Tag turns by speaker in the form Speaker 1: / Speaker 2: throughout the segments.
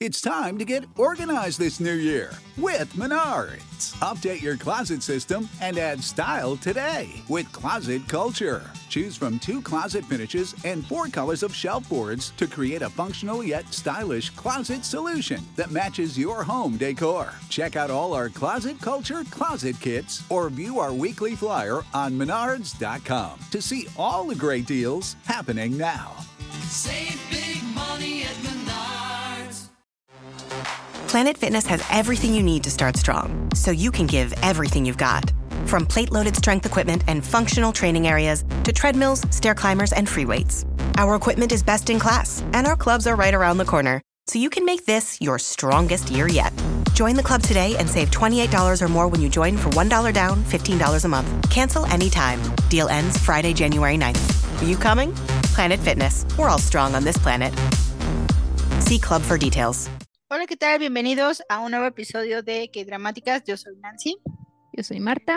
Speaker 1: It's time to get organized this new year with Menards. Update your closet system and add style today with Closet Culture. Choose from 2 closet finishes and 4 colors of shelf boards to create a functional yet stylish closet solution that matches your home decor. Check out all our Closet Culture closet kits or view our weekly flyer on menards.com to see all the great deals happening now.
Speaker 2: Save big money at Menards.
Speaker 3: Planet Fitness has everything you need to start strong, so you can give everything you've got. From plate-loaded strength equipment and functional training areas to treadmills, stair climbers, and free weights. Our equipment is best in class, and our clubs are right around the corner, so you can make this your strongest year yet. Join the club today and save $28 or more when you join for $1 down, $15 a month. Cancel anytime. Deal ends Friday, January 9th. Are you coming? Planet Fitness. We're all strong on this planet. See club for details.
Speaker 4: Hola, ¿qué tal? Bienvenidos a un nuevo episodio de K-Dramáticas. Yo soy Nancy.
Speaker 5: Yo soy Marta.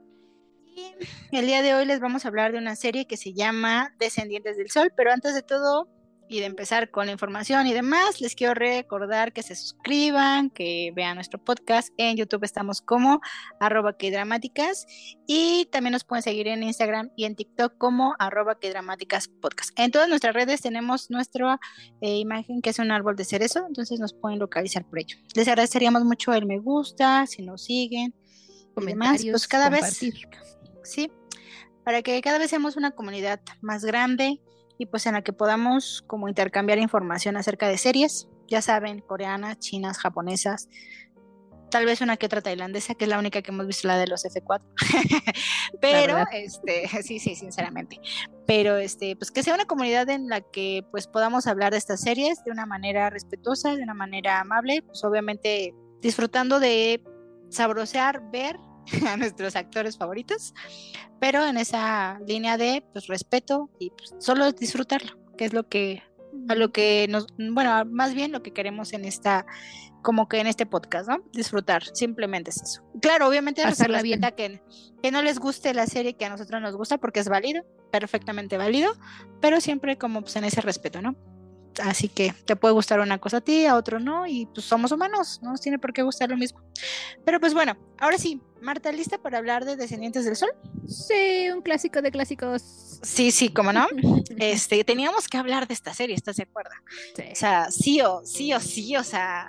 Speaker 4: Y el día de hoy les vamos a hablar de una serie que se llama Descendientes del Sol. Pero antes de todo y de empezar con la información y demás, les quiero recordar que se suscriban, que vean nuestro podcast. En YouTube estamos como @Kdramáticas y también nos pueden seguir en Instagram y en TikTok como @Kdramáticaspodcast. En todas nuestras redes tenemos nuestra imagen que es un árbol de cerezo, entonces nos pueden localizar por ello. Les agradeceríamos mucho el me gusta, si nos siguen,
Speaker 5: Comentarios,
Speaker 4: y demás, pues cada
Speaker 5: compartir.
Speaker 4: vez, sí, para que cada vez seamos una comunidad más grande y pues en la que podamos como intercambiar información acerca de series, ya saben, coreanas, chinas, japonesas, tal vez una que otra tailandesa, que es la única que hemos visto, la de los F4. Pero sí, sinceramente. Pero pues que sea una comunidad en la que pues podamos hablar de estas series de una manera respetuosa, de una manera amable, pues obviamente disfrutando de sabrosear, ver a nuestros actores favoritos, pero en esa línea de pues respeto y pues, solo disfrutarlo, que es lo que a lo que nos, bueno, más bien lo que queremos en esta, como que en este podcast, ¿no? Disfrutar, simplemente es eso. Claro, obviamente se
Speaker 5: Pasarla
Speaker 4: respeta que no les guste la serie que a nosotros nos gusta, porque es válido, perfectamente válido, pero siempre como pues en ese respeto, ¿no? Así que te puede gustar una cosa a ti, a otro no, y pues somos humanos, no nos tiene por qué gustar lo mismo. Pero pues bueno, ahora sí, Marta, ¿lista para hablar de Descendientes del Sol?
Speaker 5: Sí, un clásico de clásicos.
Speaker 4: Sí, ¿cómo no? Teníamos que hablar de esta serie, ¿estás de acuerdo?
Speaker 5: Sí.
Speaker 4: O sea, sí o sí, o sea,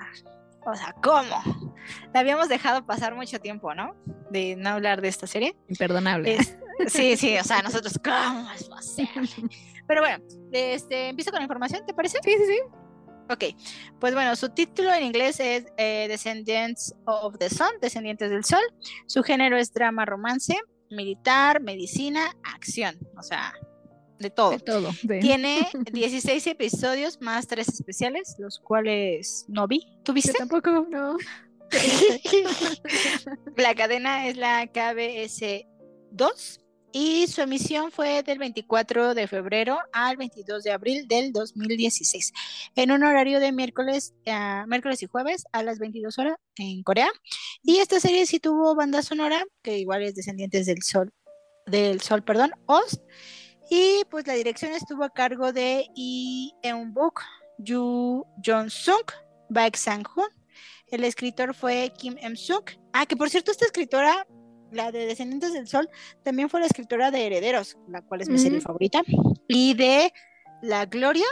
Speaker 4: ¿cómo? La habíamos dejado pasar mucho tiempo, ¿no? De no hablar de esta serie.
Speaker 5: Imperdonable.
Speaker 4: Sí, o sea, nosotros, ¿cómo es posible? Pero bueno, empiezo con la información, ¿te parece?
Speaker 5: Sí.
Speaker 4: Ok, pues bueno, su título en inglés es Descendants of the Sun, Descendientes del Sol. Su género es drama, romance, militar, medicina, acción, o sea, de todo.
Speaker 5: De todo. Sí.
Speaker 4: Tiene 16 episodios más 3 especiales, los cuales no vi. ¿Tú viste?
Speaker 5: Yo tampoco, no.
Speaker 4: La cadena es la KBS 2 y su emisión fue del 24 de febrero al 22 de abril del 2016 en un horario de miércoles y jueves a las 22 horas en Corea. Y esta serie sí tuvo banda sonora, que igual es Descendientes del Sol, Oz. Y pues la dirección estuvo a cargo de Lee Eun-bok, Yoo Jong-suk, Baek Sang-hoon. El escritor fue Kim Em-suk. Que por cierto, esta escritora, la de Descendientes del Sol, también fue la escritora de Herederos, la cual es mi serie favorita, y de La Gloria,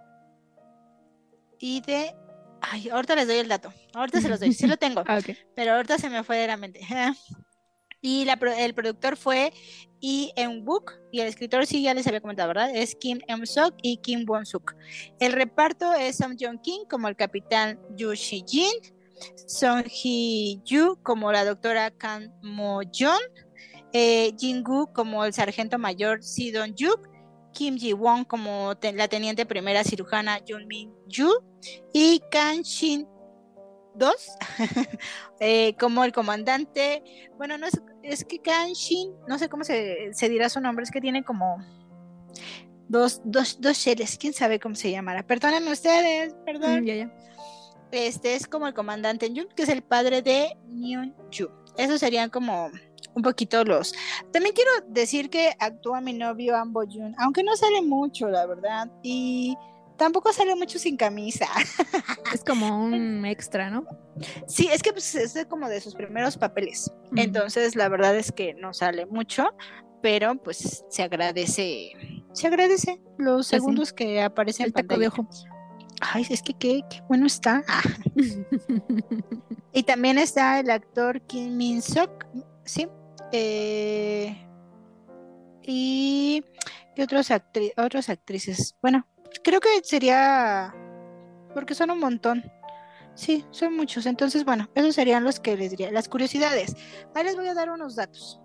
Speaker 4: y de... ahorita les doy el dato, ahorita se los doy, sí lo tengo,
Speaker 5: Okay.
Speaker 4: pero ahorita se me fue de la mente. Y el productor fue Lee Eun-bok, y el escritor sí ya les había comentado, ¿verdad? Es Kim Em-suk y Kim Won-suk. El reparto es Song Joong-kim como el capitán Yoo Si-jin, Song Hee-yu como la doctora Kang Mo-yeon, Jin-gu como el sargento mayor Si Dong-yuk, Kim Ji-won como la teniente primera cirujana Jun Min-yu y Kang Shin-2 como el comandante. Bueno, no es que Kang Shin, no sé cómo se dirá su nombre, es que tiene como dos seres, quién sabe cómo se llamará. Perdónenme ustedes, perdón.
Speaker 5: Ya.
Speaker 4: Es como el comandante Jun, que es el padre de Myung-ju. Esos serían como un poquito los... También quiero decir que actúa mi novio An Bo-jun, aunque no sale mucho, la verdad. Y tampoco sale mucho sin camisa.
Speaker 5: Es como un extra, ¿no?
Speaker 4: Sí, es que pues, es como de sus primeros papeles.
Speaker 5: Mm.
Speaker 4: Entonces, la verdad es que no sale mucho, pero pues se agradece los
Speaker 5: sí.
Speaker 4: segundos que aparece en
Speaker 5: El taco de
Speaker 4: pantalla.
Speaker 5: ojo.
Speaker 4: Ay, es que qué bueno está. Ah. Y también está el actor Kim Min Sok, ¿sí? Y ¿qué otras actrices? Bueno, creo que sería, porque son un montón. Sí, son muchos. Entonces, bueno, esos serían los que les diría. Las curiosidades. Ahí les voy a dar unos datos.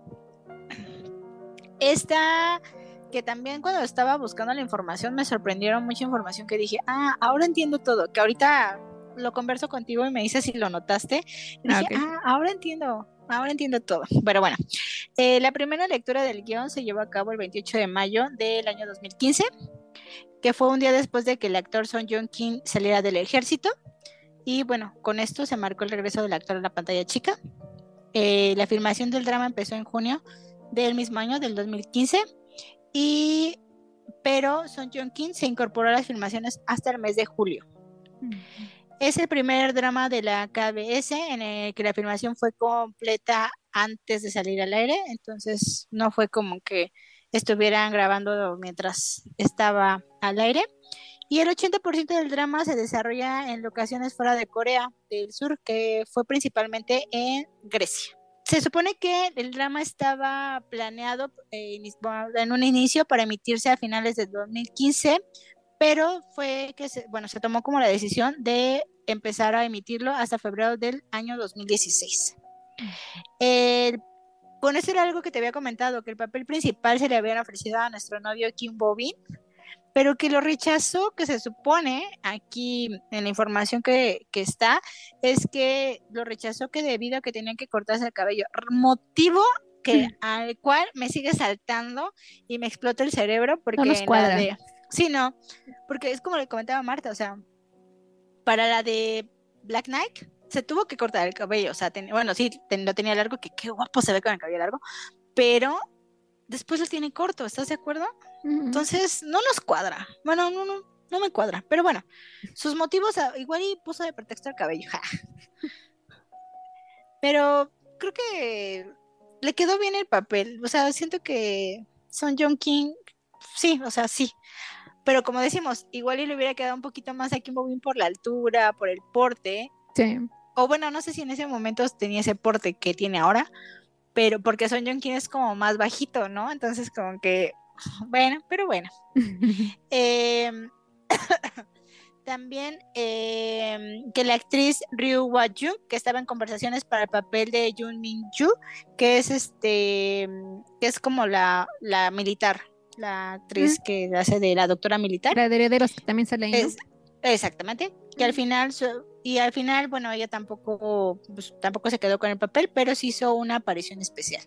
Speaker 4: Esta, que también cuando estaba buscando la información me sorprendieron mucha información que dije, ahora entiendo todo, que ahorita lo converso contigo y me dices si lo notaste. Y dije,
Speaker 5: Ok.
Speaker 4: ahora entiendo todo. Pero bueno, la primera lectura del guión se llevó a cabo el 28 de mayo del año 2015, que fue un día después de que el actor Son Joong-ki saliera del ejército. Y bueno, con esto se marcó el regreso del actor a la pantalla chica. La filmación del drama empezó en junio del mismo año, del 2015, pero Son Joong-ki se incorporó a las filmaciones hasta el mes de julio. Es el primer drama de la KBS en el que la filmación fue completa antes de salir al aire, entonces no fue como que estuvieran grabando mientras estaba al aire. Y el 80% del drama se desarrolla en locaciones fuera de Corea del Sur, que fue principalmente en Grecia. Se supone que el drama estaba planeado en un inicio para emitirse a finales de 2015, pero fue que se tomó como la decisión de empezar a emitirlo hasta febrero del año 2016. Con eso era algo que te había comentado, que el papel principal se le habían ofrecido a nuestro novio Kim Bo-bin, pero que lo rechazó, que se supone aquí en la información que está, es que lo rechazó que debido a que tenían que cortarse el cabello, motivo al cual me sigue saltando y me explota el cerebro, porque
Speaker 5: no nos cuadra.
Speaker 4: Sí, no, porque es como le comentaba Marta, o sea, para la de Black Knight se tuvo que cortar el cabello, o sea, lo tenía largo, que qué guapo se ve con el cabello largo, pero después lo tiene corto, ¿estás de acuerdo? Entonces, no nos cuadra. Bueno, no me cuadra. Pero bueno, sus motivos, igual y puso de pretexto el cabello. Pero creo que le quedó bien el papel. O sea, siento que Son Joong-ki, sí, o sea, sí. Pero como decimos, igual y le hubiera quedado un poquito más a Kim Bo-bin por la altura, por el porte.
Speaker 5: Sí.
Speaker 4: O bueno, no sé si en ese momento tenía ese porte que tiene ahora, pero porque Son Joong-ki es como más bajito, ¿no? Entonces como que bueno, pero bueno. También que la actriz Ryu Won-ju, que estaba en conversaciones para el papel de Jun Min-ju, que es como la militar, la actriz que hace de la doctora militar.
Speaker 5: La de Herederos, que también sale ahí, ¿no?
Speaker 4: Exactamente. Que al final, bueno, ella tampoco se quedó con el papel, pero sí hizo una aparición especial.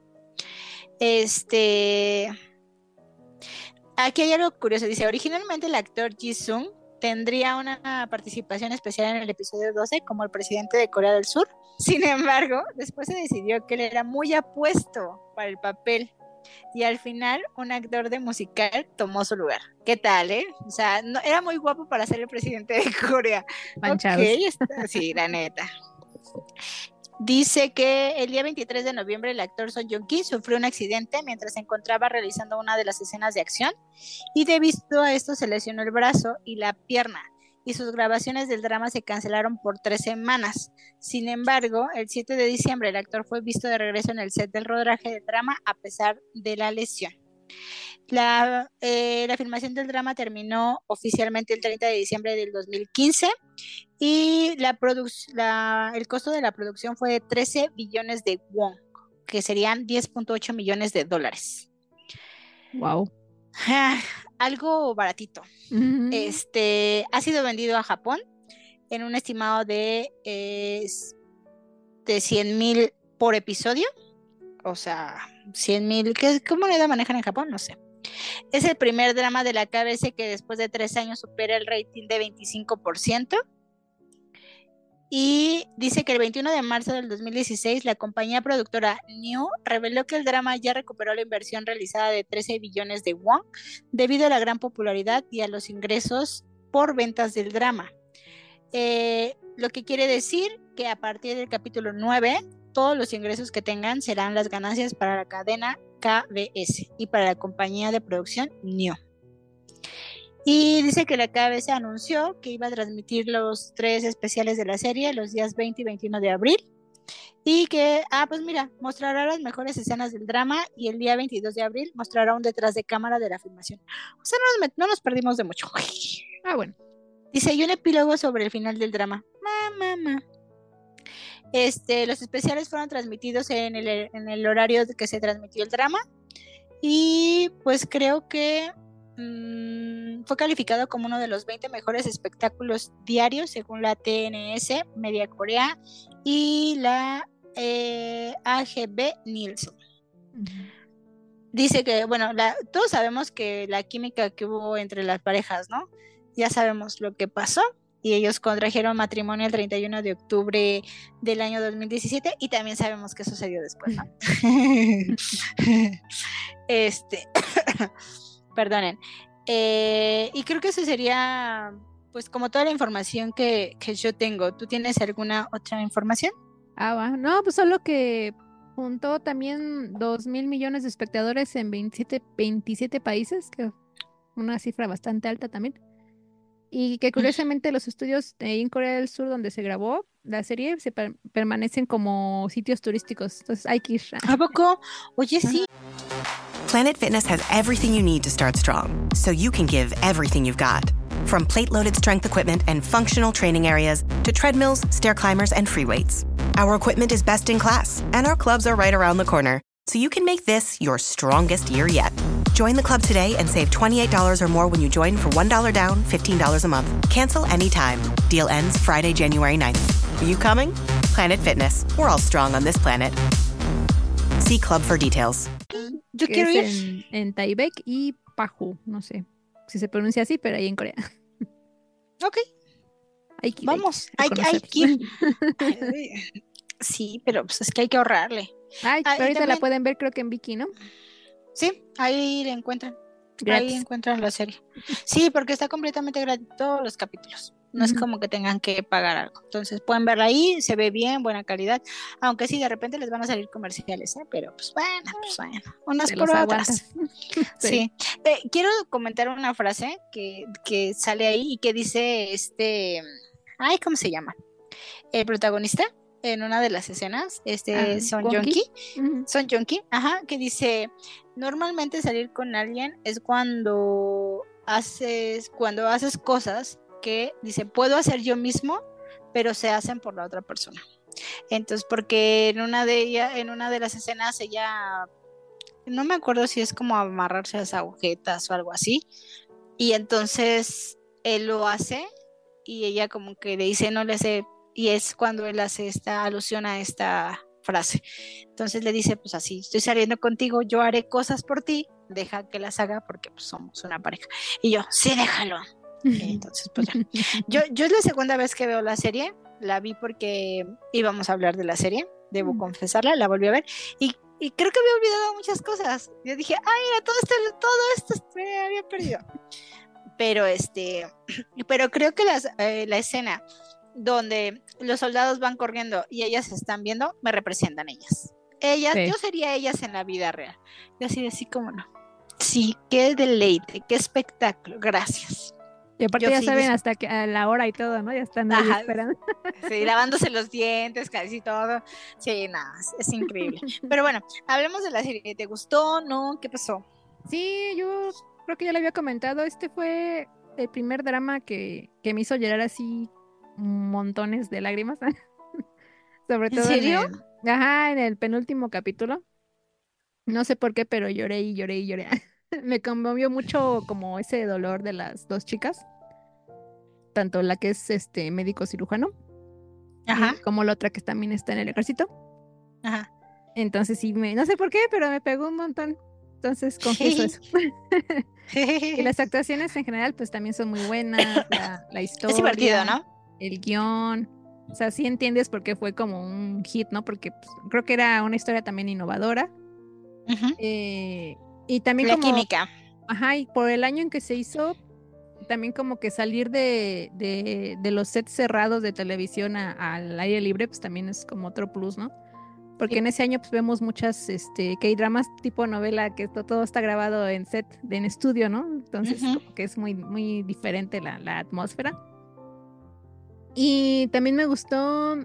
Speaker 4: Aquí hay algo curioso, dice, originalmente el actor Ji-sung tendría una participación especial en el episodio 12 como el presidente de Corea del Sur. Sin embargo, después se decidió que él era muy apuesto para el papel y al final un actor de musical tomó su lugar. ¿Qué tal, O sea, no, era muy guapo para ser el presidente de Corea.
Speaker 5: Manchados.
Speaker 4: Ok, sí, la neta. Dice que el día 23 de noviembre el actor Son Joong-ki sufrió un accidente mientras se encontraba realizando una de las escenas de acción y debido a esto se lesionó el brazo y la pierna y sus grabaciones del drama se cancelaron por 3 semanas. Sin embargo, el 7 de diciembre el actor fue visto de regreso en el set del rodaje del drama a pesar de la lesión. La filmación del drama terminó oficialmente el 30 de diciembre del 2015 y el costo de la producción fue de 13 billones de won, que serían 10.8 millones de dólares.
Speaker 5: Wow.
Speaker 4: Algo baratito. Ha sido vendido a Japón en un estimado de 100,000 por episodio. O sea, 100,000, ¿qué moneda manejan en Japón? No sé. Es el primer drama de la KBS que después de 3 años supera el rating de 25%. Y dice que el 21 de marzo del 2016 la compañía productora New reveló que el drama ya recuperó la inversión realizada de 13 billones de won debido a la gran popularidad y a los ingresos por ventas del drama. Lo que quiere decir que a partir del capítulo 9, todos los ingresos que tengan serán las ganancias para la cadena KBS y para la compañía de producción NIO. Y dice que la KBS anunció que iba a transmitir los 3 especiales de la serie los días 20 y 21 de abril. Y que, pues mira, mostrará las mejores escenas del drama y el día 22 de abril mostrará un detrás de cámara de la filmación. O sea, no nos perdimos de mucho.
Speaker 5: Bueno.
Speaker 4: Dice, y un epílogo sobre el final del drama. Los especiales fueron transmitidos en el horario que se transmitió el drama. Y pues creo que fue calificado como uno de los 20 mejores espectáculos diarios según la TNS, Media Corea y la AGB Nielsen. Dice que, bueno, todos sabemos que la química que hubo entre las parejas, ¿no? Ya sabemos lo que pasó y ellos contrajeron matrimonio el 31 de octubre del año 2017 y también sabemos qué sucedió después, ¿no? Perdonen. Y creo que eso sería, pues, como toda la información que yo tengo. ¿Tú tienes alguna otra información?
Speaker 5: No, pues solo que juntó también 2,000 millones de espectadores en 27 países, que una cifra bastante alta también. Y que curiosamente los estudios en Corea del Sur donde se grabó la serie permanecen como sitios turísticos. Entonces hay que ir.
Speaker 4: ¿A poco? Oye, sí.
Speaker 3: Planet Fitness has everything you need to start strong, so you can give everything you've got. From plate-loaded strength equipment and functional training areas to treadmills, stair climbers, and free weights. Our equipment is best in class, and our clubs are right around the corner, so you can make this your strongest year yet. Join the club today and save $28 or more when you join for $1 down, $15 a month. Cancel anytime. Deal ends Friday, January 9th. Are you coming? Planet Fitness. We're all strong on this planet. See club for details.
Speaker 4: Yo
Speaker 5: Que
Speaker 4: quiero
Speaker 5: es
Speaker 4: ir.
Speaker 5: en Taipei y Paju, no sé si se pronuncia así, pero ahí en Corea.
Speaker 4: Ok,
Speaker 5: Hay que ir,
Speaker 4: vamos.
Speaker 5: hay
Speaker 4: Hay
Speaker 5: que
Speaker 4: que ir.
Speaker 5: conocerlos.
Speaker 4: Sí, pero pues es que hay que ahorrarle.
Speaker 5: Ay,
Speaker 4: Y
Speaker 5: pero ahorita la
Speaker 4: también,
Speaker 5: pueden ver creo que en Viki, ¿no?
Speaker 4: sí, ahí la encuentran. Ahí
Speaker 5: Gratis.
Speaker 4: encuentran la serie. Sí, porque está completamente gratis todos los capítulos. No es como que tengan que pagar algo. Entonces pueden verla ahí, se ve bien, buena calidad. Aunque sí, de repente les van a salir comerciales, ¿eh? Pero pues bueno, unas
Speaker 5: Te
Speaker 4: por
Speaker 5: los
Speaker 4: otras.
Speaker 5: aguantas.
Speaker 4: Sí. Quiero comentar una frase que sale ahí y que dice ay, ¿cómo se llama? El protagonista en una de las escenas, Son
Speaker 5: Wonky.
Speaker 4: Joong-ki. Son Joong-ki, ajá, que dice, normalmente salir con alguien es cuando haces cosas que dice, puedo hacer yo mismo, pero se hacen por la otra persona. Entonces, porque en una de las escenas ella, no me acuerdo si es como amarrarse las agujetas o algo así, y entonces él lo hace y ella como que le dice, no le hace, y es cuando él hace esta alusión a esta frase. Entonces le dice, pues así, estoy saliendo contigo, yo haré cosas por ti, deja que las haga porque pues, somos una pareja. Y yo, sí, déjalo. Entonces, pues ya. Yo es la segunda vez que veo la serie, la vi porque íbamos a hablar de la serie, debo confesarla, la volví a ver y creo que había olvidado muchas cosas. Yo dije, ay, mira, todo esto me había perdido. Pero creo que la escena donde los soldados van corriendo y ellas se están viendo, me representan ellas. Sí. Yo sería ellas en la vida real. Y así como no. Sí, qué deleite, qué espectáculo, gracias.
Speaker 5: Y aparte ya saben hasta que a la hora y todo, ¿no? Ya están ahí esperando.
Speaker 4: Sí, lavándose los dientes, casi todo. Sí, nada, es increíble. Pero bueno, hablemos de la serie. ¿Te gustó? ¿No? ¿Qué pasó?
Speaker 5: Sí, yo creo que ya lo había comentado. Este fue el primer drama que me hizo llorar así montones de lágrimas. Sobre todo
Speaker 4: ¿En serio?
Speaker 5: en el penúltimo capítulo. No sé por qué, pero lloré y lloré y lloré. Me conmovió mucho como ese dolor de las dos chicas, tanto la que es médico cirujano, como la otra que también está en el ejército. Ajá. Entonces sí, no sé por qué, pero me pegó un montón. Entonces confieso eso. Y las actuaciones en general pues también son muy buenas, la historia.
Speaker 4: Es divertido, ¿no?
Speaker 5: El guión. O sea, sí entiendes por qué fue como un hit, ¿no? Porque pues, creo que era una historia también innovadora. Y también
Speaker 4: la
Speaker 5: como
Speaker 4: química.
Speaker 5: Ajá, y por el año en que se hizo, también como que salir de los sets cerrados de televisión al aire libre, pues también es como otro plus, ¿no? Porque en ese año pues vemos muchas K-dramas tipo novela, que todo está grabado en set, en estudio, ¿no? Entonces como que es muy, muy diferente la atmósfera. Y también me gustó,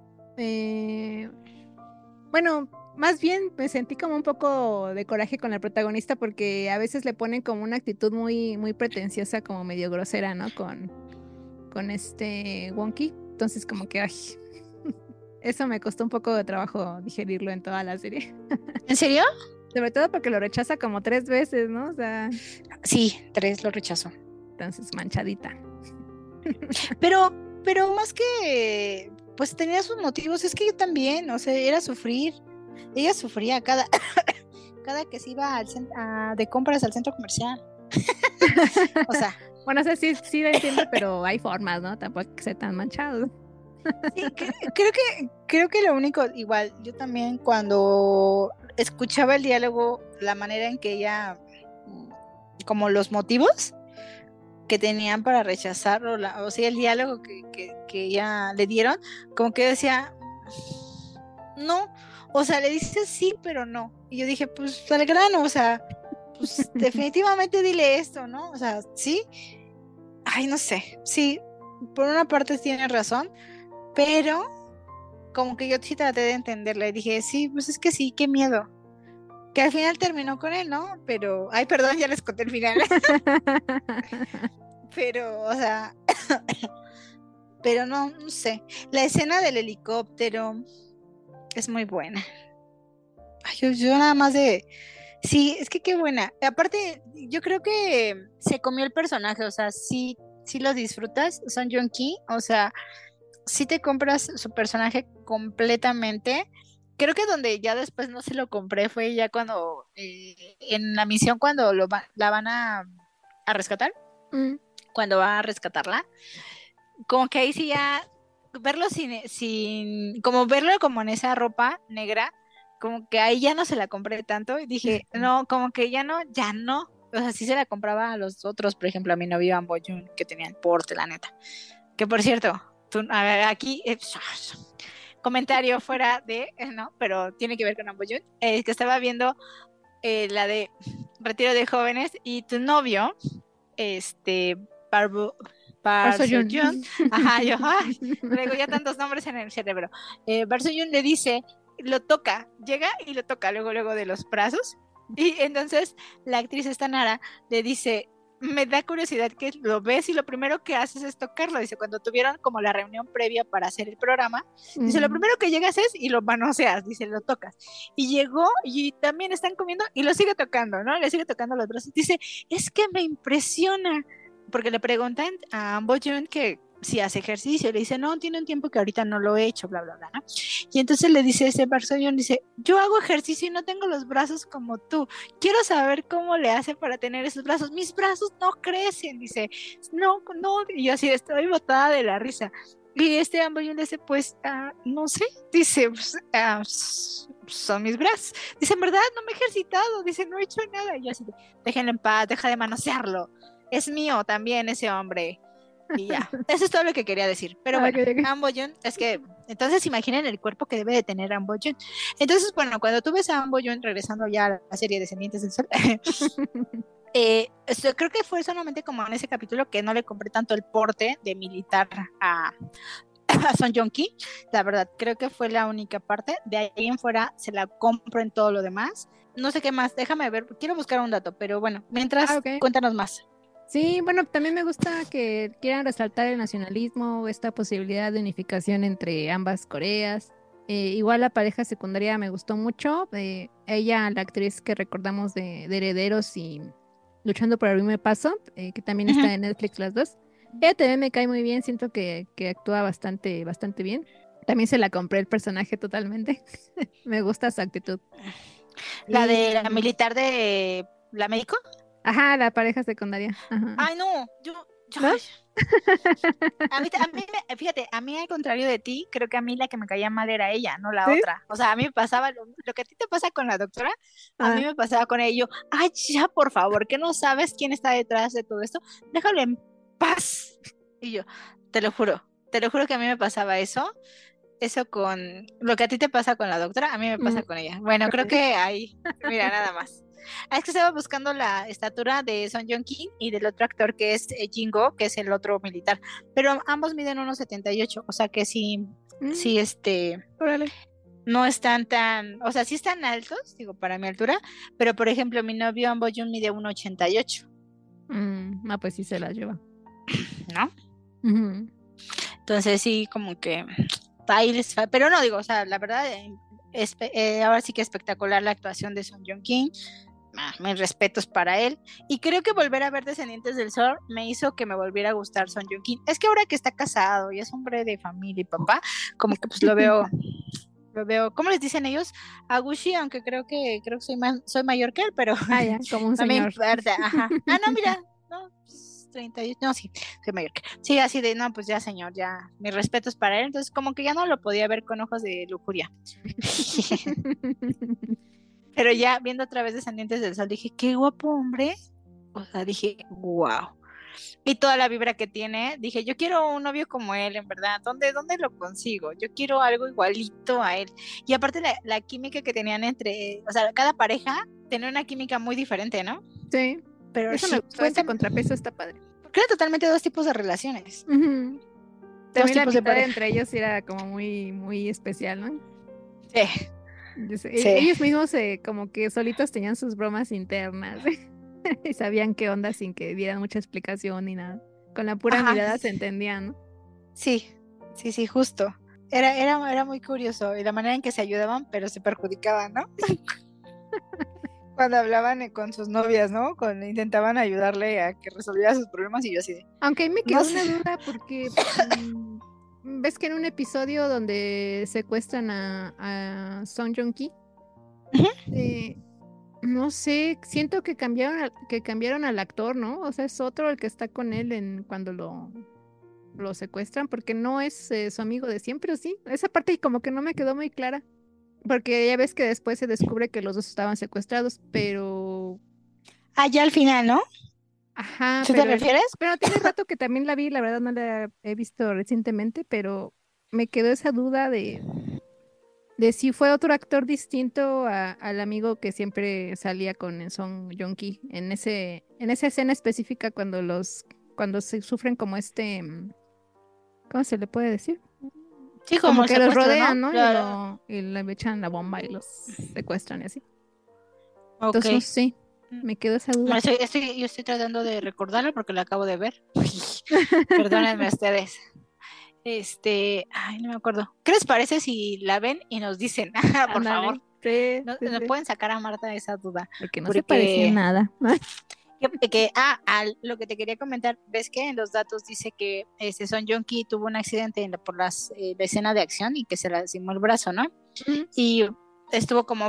Speaker 5: bueno, más bien me sentí como un poco de coraje con la protagonista porque a veces le ponen como una actitud muy, muy pretenciosa, como medio grosera, ¿no? Con Wonky. Entonces como que, ay, eso me costó un poco de trabajo digerirlo en toda la serie.
Speaker 4: ¿En serio?
Speaker 5: Sobre todo porque lo rechaza como 3 veces, ¿no? O sea,
Speaker 4: Sí, 3 lo rechazó.
Speaker 5: entonces manchadita.
Speaker 4: Pero más que, pues tenía sus motivos, es que yo también, o sea, era sufrir. Ella sufría cada que se iba de compras al centro comercial. O sea,
Speaker 5: Bueno, o sea, sí lo entiendo, pero hay formas, ¿no? Tampoco hay que ser tan manchado.
Speaker 4: sí, creo que lo único, igual, yo también cuando escuchaba el diálogo, la manera en que ella, como los motivos que tenían para rechazarlo, o sea, el diálogo que ella le dieron, como que decía, no, o sea, le dice sí, pero no. Y yo dije, pues al grano, o sea, pues definitivamente dile esto, ¿no? O sea, sí, ay, no sé, sí, por una parte tienes razón, pero como que yo sí traté de entenderla y dije, sí, pues es que sí, qué miedo. Que al final terminó con él, ¿no? Pero, ay, perdón, ya les conté el final. Pero, o sea, pero no sé. La escena del helicóptero es muy buena. Ay, yo nada más de... Sí, es que qué buena. Aparte, yo creo que se comió el personaje, o sea, sí lo disfrutas, Son Joong-ki, o sea, sí te compras su personaje completamente. Creo que donde ya después no se lo compré fue ya cuando, en la misión cuando la van a rescatar,
Speaker 5: Mm.
Speaker 4: cuando va a rescatarla, como que ahí sí ya verlo como verlo como en esa ropa negra, como que ahí ya no se la compré tanto y dije, no, como que ya no, o sea, sí se la compraba a los otros, por ejemplo, a mi novio Ambo Jun, que tenía el porte, la neta. Que por cierto, a ver, aquí, comentario fuera de, no, pero tiene que ver con Ambo Jun, que estaba viendo la de Retiro de Jóvenes y tu novio, Parvo,
Speaker 5: Park
Speaker 4: Park
Speaker 5: Seo-joon.
Speaker 4: Seo-joon, ajá, yo, ay, traigo ya tantos nombres en el cerebro. Park Seo-joon le dice, lo toca, llega y lo toca luego de los brazos, y entonces la actriz esta Nara le dice, me da curiosidad que lo ves y lo primero que haces es tocarlo, dice, cuando tuvieron como la reunión previa para hacer el programa, dice, lo primero que llegas es y lo manoseas, dice, lo tocas, y llegó y también están comiendo y lo sigue tocando, ¿no? Le sigue tocando los brazos, dice, es que me impresiona, porque le preguntan a Ambo Jun que si hace ejercicio, le dice, no, tiene un tiempo que ahorita no lo he hecho, bla, bla, bla, ¿no? Y entonces le dice ese Park Seo-joon, dice, yo hago ejercicio y no tengo los brazos como tú, quiero saber cómo le hace para tener esos brazos, mis brazos no crecen, dice, no, y yo así estoy botada de la risa. Y Ambo Jun le dice, pues, no sé, dice, pues, son mis brazos, dice, en verdad, no me he ejercitado, dice, no he hecho nada, y yo así, déjenlo en paz, deja de manosearlo, es mío también ese hombre. Y ya, eso es todo lo que quería decir. Pero bueno,
Speaker 5: Ok.
Speaker 4: Ambo Jun, es que, entonces imaginen el cuerpo que debe de tener Ambo Jun. Entonces, bueno, cuando tú ves a Ambo Jun regresando ya a la serie Descendientes del Sol, creo que fue solamente como en ese capítulo que no le compré tanto el porte de militar a Son Joong-ki. La verdad, creo que fue la única parte. De ahí en fuera se la compro en todo lo demás. No sé qué más, déjame ver, quiero buscar un dato, pero bueno, mientras,
Speaker 5: Ok.
Speaker 4: cuéntanos más.
Speaker 5: Sí, bueno, también me gusta que quieran resaltar el nacionalismo, esta posibilidad de unificación entre ambas Coreas. Igual la pareja secundaria me gustó mucho. Ella, la actriz que recordamos de Herederos y Luchando por el Primer Paso, que también está en Netflix las dos. Ella también me cae muy bien, siento que actúa bastante, bastante bien. También se la compré el personaje totalmente. Me gusta su actitud.
Speaker 4: La
Speaker 5: Y,
Speaker 4: de la militar de la médico.
Speaker 5: ajá, la pareja secundaria. Ajá.
Speaker 4: Ay, no,
Speaker 5: ¿No?
Speaker 4: ay, fíjate, a mí al contrario de ti, creo que a mí la que me caía mal era ella, no la
Speaker 5: ¿Sí?
Speaker 4: otra. O sea, a mí me pasaba lo que a ti te pasa con la doctora, a mí
Speaker 5: Ah,
Speaker 4: me pasaba con ella. Y yo, ay, ya, por favor, que no sabes quién está detrás de todo esto. Déjalo en ¡paz! Y yo, te lo juro que a mí me pasaba eso con lo que a ti te pasa con la doctora, a mí me pasa con ella. Bueno, creo que ahí, mira, nada más. Es que estaba buscando la estatura de Son Joong-ki y del otro actor que es Jingo, que es el otro militar, pero ambos miden 1,78, o sea que sí, sí,
Speaker 5: Órale.
Speaker 4: no están tan, o sea, sí están altos, digo, para mi altura, pero por ejemplo, mi novio Ambo Jun mide 1,88,
Speaker 5: No, pues sí se la lleva.
Speaker 4: ¿no?
Speaker 5: Ujú.
Speaker 4: Entonces sí, como que ahí pero no digo, o sea, la verdad, ahora sí que espectacular la actuación de Son Joong-ki. Mis respetos para él. Y creo que volver a ver Descendientes del Sol me hizo que me volviera a gustar Son Joong-ki. Es que ahora que está casado y es hombre de familia y papá, como que pues lo veo, ¿cómo les dicen ellos? Agushi, aunque creo que soy mayor que él, pero
Speaker 5: Ya, como un
Speaker 4: no me
Speaker 5: señor.
Speaker 4: importa, ajá. No, mira, no, pues, 38, no, sí, soy mayor que él. Sí, así de, no, pues ya, señor, ya, mis respetos para él. Entonces, como que ya no lo podía ver con ojos de lujuria. Pero ya viendo otra vez Descendientes del Sol, dije, qué guapo hombre. O sea, dije, wow. Y toda la vibra que tiene, dije, yo quiero un novio como él, en verdad. ¿Dónde lo consigo? Yo quiero algo igualito a él. Y aparte la química que tenían o sea, cada pareja tenía una química muy diferente, ¿no?
Speaker 5: Sí,
Speaker 4: Pero
Speaker 5: eso
Speaker 4: sí,
Speaker 5: me gustó, ese contrapeso está padre.
Speaker 4: porque eran totalmente dos tipos de relaciones.
Speaker 5: Ujú.
Speaker 4: Dos
Speaker 5: También la
Speaker 4: tipos de
Speaker 5: amistad
Speaker 4: pareja.
Speaker 5: entre ellos era como muy, muy especial, ¿no?
Speaker 4: Sí, sí.
Speaker 5: Ellos mismos como que solitos tenían sus bromas internas y sabían qué onda sin que dieran mucha explicación ni nada. Con la pura
Speaker 4: Ajá,
Speaker 5: mirada se entendían, ¿no?
Speaker 4: sí, sí, justo. Era muy curioso y la manera en que se ayudaban, pero se perjudicaban, ¿no? Cuando hablaban con sus novias, ¿no? Cuando intentaban ayudarle a que resolviera sus problemas y yo así de,
Speaker 5: Aunque ahí me
Speaker 4: no
Speaker 5: quedó
Speaker 4: sé.
Speaker 5: una duda porque ves que en un episodio donde secuestran a Song Joong-ki,
Speaker 4: Ujú.
Speaker 5: no sé, siento que cambiaron al actor, ¿no? O sea, es otro el que está con él cuando lo secuestran, porque no es su amigo de siempre, ¿o sí? Esa parte como que no me quedó muy clara, porque ya ves que después se descubre que los dos estaban secuestrados, pero...
Speaker 4: Ah, ya al final, ¿no?
Speaker 5: Ajá,
Speaker 4: ¿Sí te refieres?
Speaker 5: pero tiene rato que también la vi, la verdad no la he visto recientemente, pero me quedó esa duda de si fue otro actor distinto al amigo que siempre salía con el Song Joong-ki en esa escena específica cuando se sufren como ¿cómo se le puede decir?
Speaker 4: Sí, como
Speaker 5: Como
Speaker 4: el
Speaker 5: que los
Speaker 4: secuestro, ¿no?
Speaker 5: rodean, ¿no?
Speaker 4: Claro.
Speaker 5: Y le echan la bomba y los secuestran y así.
Speaker 4: Ok.
Speaker 5: Entonces, no sé, me quedó esa
Speaker 4: No,
Speaker 5: duda.
Speaker 4: yo estoy tratando de recordarlo porque lo acabo de ver. Perdónenme ustedes. Ay, no me acuerdo. ¿Qué les parece si la ven y nos dicen? Por favor.
Speaker 5: Ándale, sí,
Speaker 4: No,
Speaker 5: sí,
Speaker 4: no
Speaker 5: sí.
Speaker 4: pueden sacar a Marta de esa duda.
Speaker 5: Porque no se parecía en
Speaker 4: Porque
Speaker 5: nada.
Speaker 4: lo que te quería comentar, ves que en los datos dice que Son Joong-ki tuvo un accidente por la escena de acción y que se lastimó el brazo, ¿no?
Speaker 5: Mm,
Speaker 4: Y estuvo como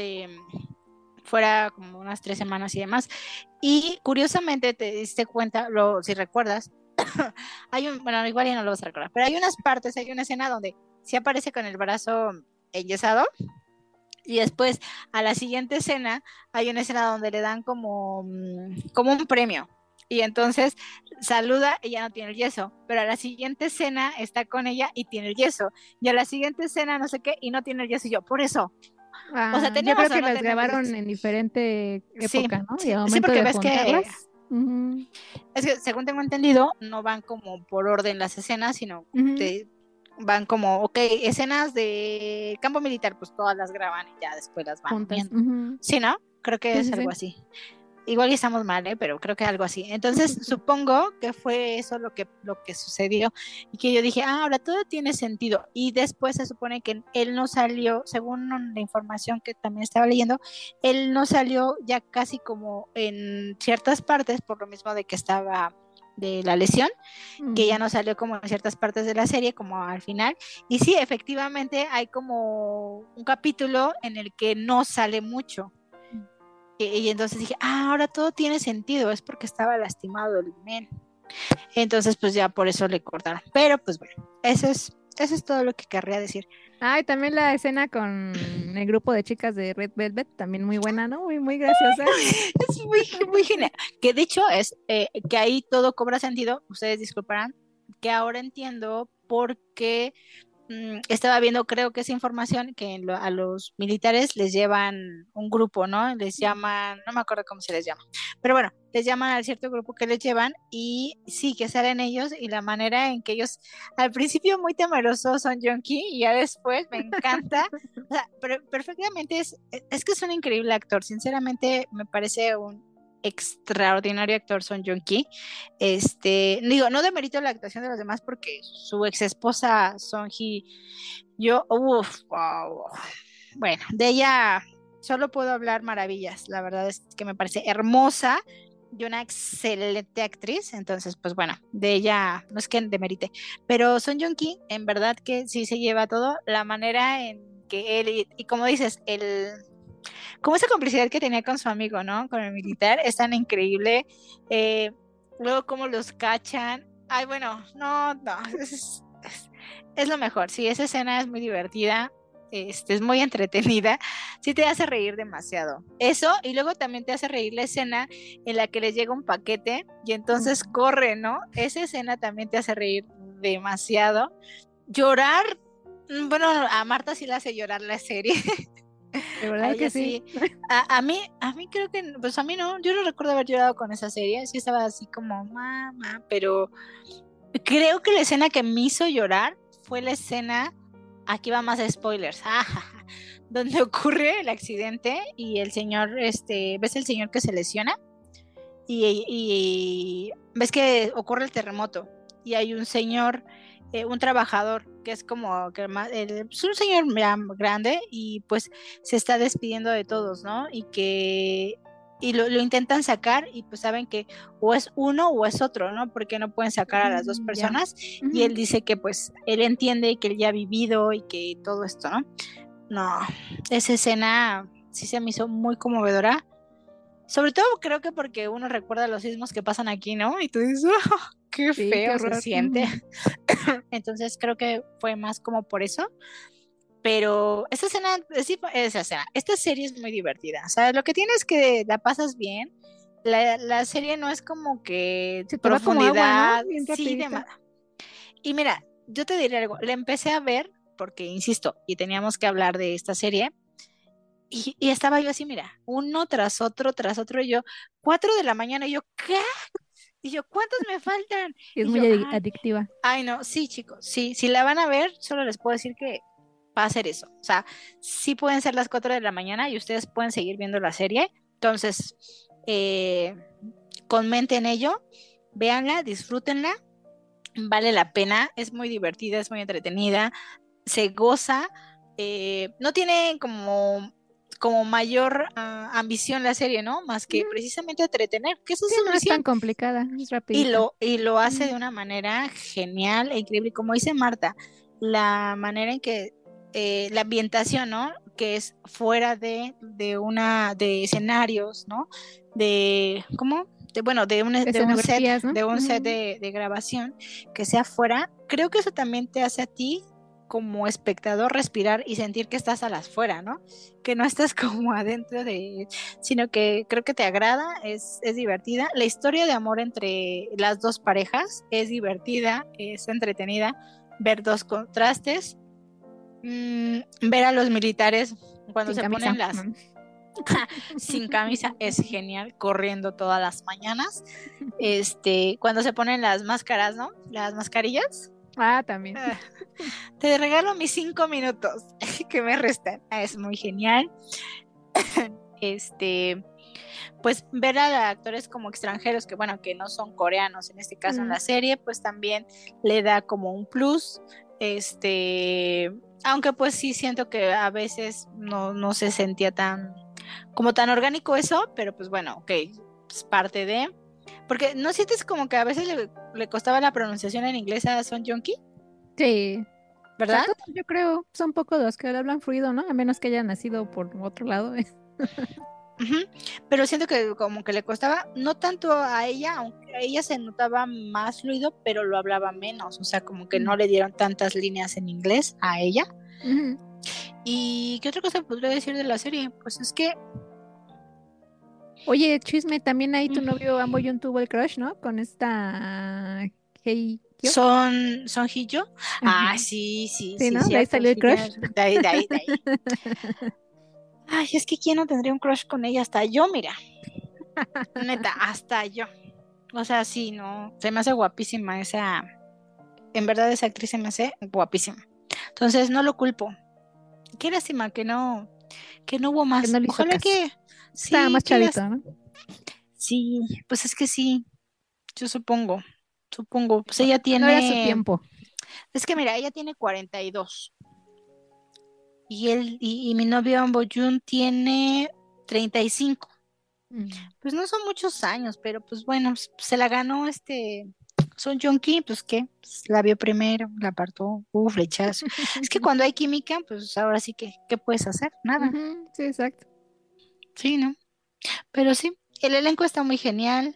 Speaker 4: fuera como unas 3 semanas y demás. Y curiosamente te diste cuenta, si recuerdas, bueno, igual ya no lo vas a recordar, pero hay unas partes, hay una escena donde sí aparece con el brazo enyesado y después a la siguiente escena hay una escena donde le dan como un premio. Y entonces saluda y ya no tiene el yeso, pero a la siguiente escena está con ella y tiene el yeso, y a la siguiente escena no sé qué y no tiene el yeso, y yo, por eso, o sea,
Speaker 5: yo creo
Speaker 4: ¿tenemos o
Speaker 5: que
Speaker 4: no
Speaker 5: las
Speaker 4: tenemos
Speaker 5: grabaron
Speaker 4: yeso?
Speaker 5: en diferente
Speaker 4: Sí,
Speaker 5: época, ¿no? Y
Speaker 4: sí,
Speaker 5: al
Speaker 4: sí,
Speaker 5: momento
Speaker 4: porque
Speaker 5: de
Speaker 4: ves que
Speaker 5: juntarlas. Ujú,
Speaker 4: es que según tengo entendido, no van como por orden las escenas, sino
Speaker 5: ujú,
Speaker 4: van como, ok, escenas de campo militar, pues todas las graban y ya después las van
Speaker 5: juntas.
Speaker 4: uniendo.
Speaker 5: Ujú.
Speaker 4: Sí, ¿no? Creo que
Speaker 5: Sí,
Speaker 4: es
Speaker 5: sí,
Speaker 4: algo
Speaker 5: sí.
Speaker 4: así. Igual y estamos mal, ¿eh? Pero creo que algo así. Entonces, supongo que fue eso lo que sucedió y que yo dije, ahora todo tiene sentido. Y después se supone que él no salió, según la información que también estaba leyendo, él no salió ya casi como en ciertas partes, por lo mismo de que estaba de la lesión, que ya
Speaker 5: Mm,
Speaker 4: no salió como en ciertas partes de la serie, como al final. Y sí, efectivamente hay como un capítulo en el que no sale mucho. Y entonces dije, ahora todo tiene sentido, es porque estaba lastimado el men. Entonces, pues ya por eso le cortaron. Pero pues bueno, Eso es todo lo que querría decir.
Speaker 5: Ay, también la escena con el grupo de chicas de Red Velvet, también muy buena, ¿no? Muy, muy graciosa.
Speaker 4: Es muy genial. Que de hecho es que ahí todo cobra sentido. Ustedes disculparán que ahora entiendo por qué estaba viendo, creo que esa información, que a los militares les llevan un grupo, ¿no? Les llaman, no me acuerdo cómo se les llama, pero bueno, les llaman al cierto grupo que les llevan y sí, que salen ellos y la manera en que ellos, al principio muy temerosos son Junkie y ya después me encanta, o sea, perfectamente es que es un increíble actor, sinceramente me parece un extraordinario actor Son Joong-ki. Digo, no demerito la actuación de los demás porque su ex esposa Song Hye, wow. Bueno, de ella solo puedo hablar maravillas. La verdad es que me parece hermosa y una excelente actriz. Entonces, pues bueno, de ella no es que demerite, pero Son Joong-ki en verdad que sí se lleva todo. La manera en que él y como dices, como esa complicidad que tenía con su amigo, ¿no? Con el militar, es tan increíble. Eh, Luego cómo los cachan. Ay, bueno, no, es lo mejor. Sí, esa escena es muy divertida, es muy entretenida, sí te hace reír demasiado. Eso, y luego también te hace reír la escena en la que les llega un paquete y entonces corre, ¿no? Esa escena también te hace reír demasiado. Llorar, bueno, a Marta sí la hace llorar la serie.
Speaker 5: De
Speaker 4: A
Speaker 5: verdad que
Speaker 4: ella
Speaker 5: sí.
Speaker 4: sí. A mí creo que, pues a mí no, yo no recuerdo haber llorado con esa serie, sí estaba así como mamá, pero creo que la escena que me hizo llorar fue la escena, aquí va más spoilers, donde ocurre el accidente y el señor, ¿ves el señor que se lesiona? Y ves que ocurre el terremoto y hay un señor, un trabajador que es como que es un señor ya grande y pues se está despidiendo de todos, ¿no? Y lo intentan sacar y pues saben que o es uno o es otro, ¿no? Porque no pueden sacar a las dos
Speaker 5: Ya.
Speaker 4: personas y
Speaker 5: Ujú.
Speaker 4: él dice que pues él entiende que él ya ha vivido y que todo esto, ¿no? No, esa escena sí se me hizo muy conmovedora. Sobre todo creo que porque uno recuerda los sismos que pasan aquí, ¿no? Y tú dices, "Oh, qué
Speaker 5: Sí, qué
Speaker 4: feo se
Speaker 5: horror.
Speaker 4: siente".
Speaker 5: Ujú.
Speaker 4: Entonces creo que fue más como por eso. Pero esta escena, sí, esa escena, esta serie es muy divertida. O sea, lo que tienes es que la pasas bien. La serie no es como que
Speaker 5: Se te va como agua, ¿no?
Speaker 4: profundidad,
Speaker 5: Bien
Speaker 4: sí,
Speaker 5: rapidito.
Speaker 4: y mira, yo te diré algo, la empecé a ver porque, insisto, y teníamos que hablar de esta serie, y estaba yo así, mira, uno tras otro, y yo, 4 de la mañana, y yo, ¿qué? Y yo, ¿cuántos me faltan?
Speaker 5: Y es
Speaker 4: Y
Speaker 5: muy
Speaker 4: yo, ay,
Speaker 5: adictiva.
Speaker 4: ay, no, sí, chicos, sí, si la van a ver, solo les puedo decir que va a ser eso. O sea, sí pueden ser las 4 de la mañana y ustedes pueden seguir viendo la serie. Entonces, comenten ello, véanla, disfrútenla, vale la pena, es muy divertida, es muy entretenida, se goza, no tiene como mayor ambición la serie, ¿no? Más que
Speaker 5: Ujú.
Speaker 4: precisamente entretener, que esa es
Speaker 5: Sí,
Speaker 4: su
Speaker 5: no es tan
Speaker 4: misión.
Speaker 5: complicada, es
Speaker 4: Y
Speaker 5: rapidita.
Speaker 4: lo hace
Speaker 5: Ujú.
Speaker 4: de una manera genial e increíble. Como dice Marta, la manera en que la ambientación, ¿no? Que es fuera de escenarios, ¿no? ¿Cómo? Bueno,
Speaker 5: Escenografías, ¿no?
Speaker 4: de un set
Speaker 5: Ujú.
Speaker 4: de grabación que sea fuera. Creo que eso también te hace a ti como espectador respirar y sentir que estás a las fuera, ¿no? Que no estás como adentro sino que creo que te agrada, es divertida. La historia de amor entre las dos parejas es divertida, es entretenida, ver dos contrastes, ver a los militares cuando
Speaker 5: Sin
Speaker 4: se
Speaker 5: camisa.
Speaker 4: ponen sin camisa es genial, corriendo todas las mañanas, cuando se ponen las máscaras, ¿no? Las mascarillas.
Speaker 5: Ah, también.
Speaker 4: Ah, te regalo mis 5 minutos que me restan. Es muy genial. Este, pues ver a actores como extranjeros que bueno, que no son coreanos en este caso en
Speaker 5: Mm.
Speaker 4: la serie, pues también le da como un plus, aunque pues sí siento que a veces no se sentía tan orgánico eso, pero pues bueno, ok, es parte de, porque no sientes como que a veces le costaba la pronunciación en inglés a Son Joong-ki,
Speaker 5: Sí. O sea,
Speaker 4: ¿verdad?
Speaker 5: todos yo creo son pocos los que hablan fluido, ¿no? A menos que hayan nacido por otro lado.
Speaker 4: Ujú. Pero siento que como que le costaba, no tanto a ella, aunque a ella se notaba más fluido, pero lo hablaba menos, o sea, como que no le dieron tantas líneas en inglés a ella.
Speaker 5: Ujú.
Speaker 4: ¿Y qué otra cosa podría decir de la serie? Pues es que
Speaker 5: Oye, chisme, también ahí tu
Speaker 4: mm,
Speaker 5: novio Amboyun tuvo el crush, ¿no? Con esta Hei Kyo.
Speaker 4: son Hyo. Ah,
Speaker 5: Ajá.
Speaker 4: sí, sí,
Speaker 5: Sí,
Speaker 4: sí,
Speaker 5: ¿no? De ahí
Speaker 4: cierto,
Speaker 5: salió el
Speaker 4: sí,
Speaker 5: crush.
Speaker 4: tienes, de ahí. Ay, es que quién no tendría un crush con ella, hasta yo, mira, neta, hasta yo. O sea, sí, no, se me hace guapísima esa, en verdad esa actriz se me hace guapísima. Entonces no lo culpo. Qué lástima que no hubo
Speaker 5: Que
Speaker 4: más.
Speaker 5: no le hizo
Speaker 4: Ojalá
Speaker 5: caso.
Speaker 4: que
Speaker 5: Es que estaba
Speaker 4: sí,
Speaker 5: más chavito, ¿no?
Speaker 4: sí, pues es que sí, yo supongo, pues ella
Speaker 5: No era su
Speaker 4: tiene,
Speaker 5: tiempo.
Speaker 4: es que mira, ella tiene 42 y él y mi novio Ambo Jun tiene 35.
Speaker 5: Mm.
Speaker 4: Pues no son muchos años, pero pues bueno, se la ganó Son Joong-ki, pues qué, pues, la vio primero, la apartó, flechazo. Es que cuando hay química, pues ahora sí que, ¿qué puedes hacer? Nada,
Speaker 5: Ujú, sí, exacto.
Speaker 4: sí, ¿no? Pero sí, el elenco está muy genial.